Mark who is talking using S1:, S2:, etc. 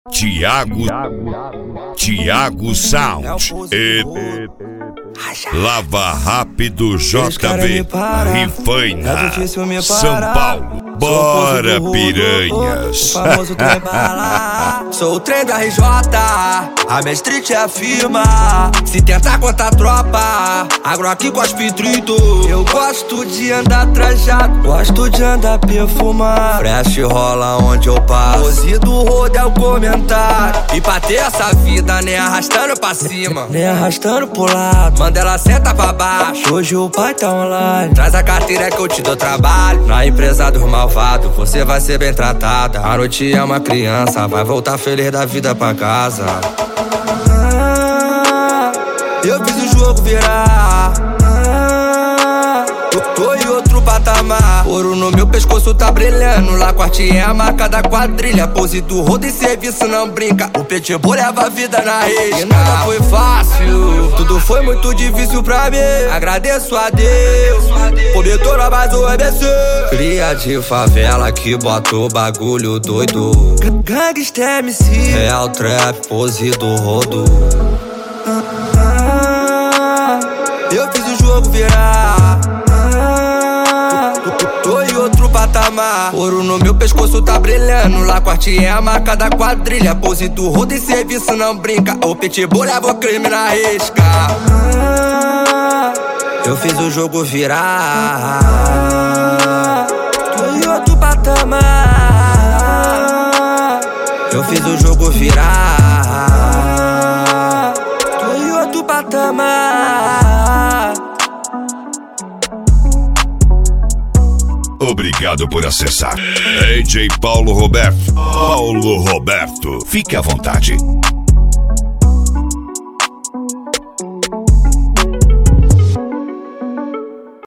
S1: Thiago Sound e Lava Rápido JV Rifaina São Paulo. Bora, piranhas.
S2: Sou o trem do RJ, a minha street é a firma. Se tentar contar a tropa, agro aqui com as pitrito. Eu gosto de andar trajado, gosto de andar perfumado. Fresh rola onde eu passo, pose do rodo é o comentário. E pra ter essa vida, nem arrastando pra cima, nem arrastando pro lado. Manda ela senta pra baixo, hoje o pai tá online. Traz a carteira que eu te dou trabalho. Na empresa dos malvados você vai ser bem tratada. A noite é uma criança, vai voltar feliz da vida pra casa. Eu fiz o jogo virar, tô em outro patamar. Ouro no meu pescoço tá brilhando, Lacorte é a marca da quadrilha. Pose do rodo e serviço não brinca, o pitbull leva a vida na risca. E nada foi fácil, tudo foi muito difícil pra mim. Agradeço a Deus, cobertor na base do ABC. Cria de favela que bota o bagulho doido. Gangsta MC, real trap, pose do rodo. Eu fiz o jogo virar, tô em outro patamar. Ouro no meu pescoço tá brilhando, Lacorte é a marca da quadrilha. Pose do rodo e serviço não brinca, o pitbull leva o crime na risca. Eu fiz o jogo virar, tô em outro patamar. Eu fiz o jogo virar, tô em outro patamar.
S1: Obrigado por acessar. DJ Paulo Roberto. Fique à vontade.